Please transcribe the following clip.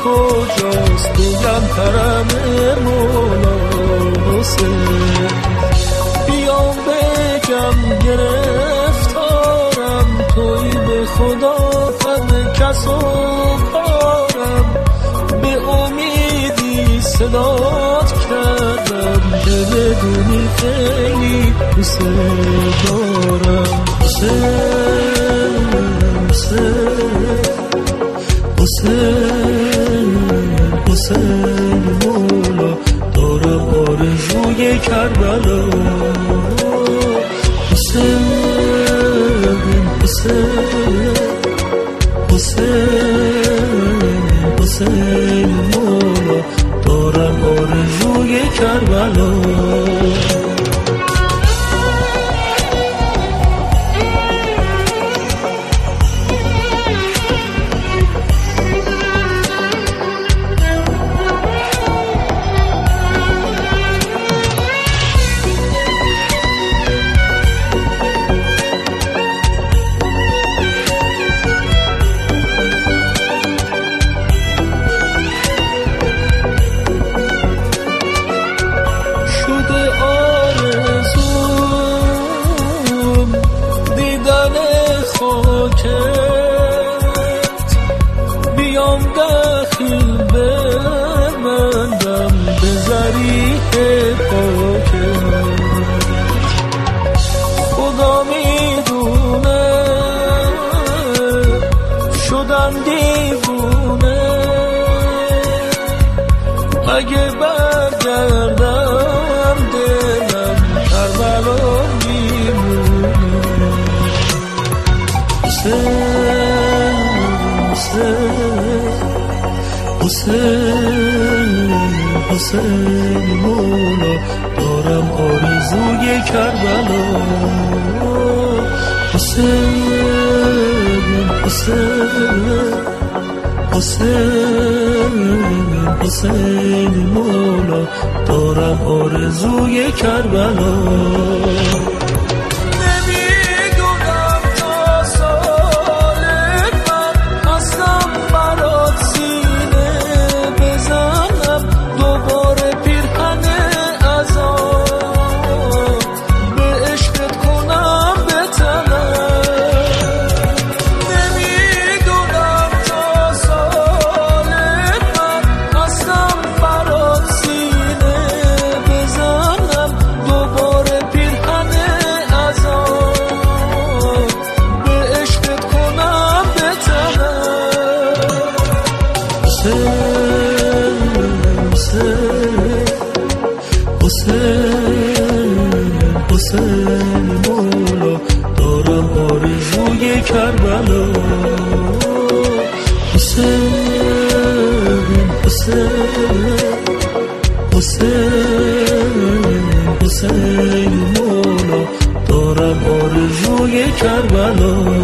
کجاست بگم حرم مولا حسین. بیام بگم گرفتارم توی به خدا همه کس و کارم، به امیدی صدات کردم که بدونی خیلی دوست دارم. حسین حسین حسین مولا دارم آرزوی کربلا. حسین حسین حسین حسین مولا دارم آرزوی کربلا. بیام داخل بمندم به ذریح پاکت، خدا میدونه شدم دیوونه، اگه برگردم دلم کربلا میمونه. حسین حسین مولا دارم آرزوی کربلا. حسین حسین حسین حسین مولا دارم آرزوی کربلا. حسین مولا دارم آرزوی کربلا. حسین حسین مولا دارم آرزوی کربلا.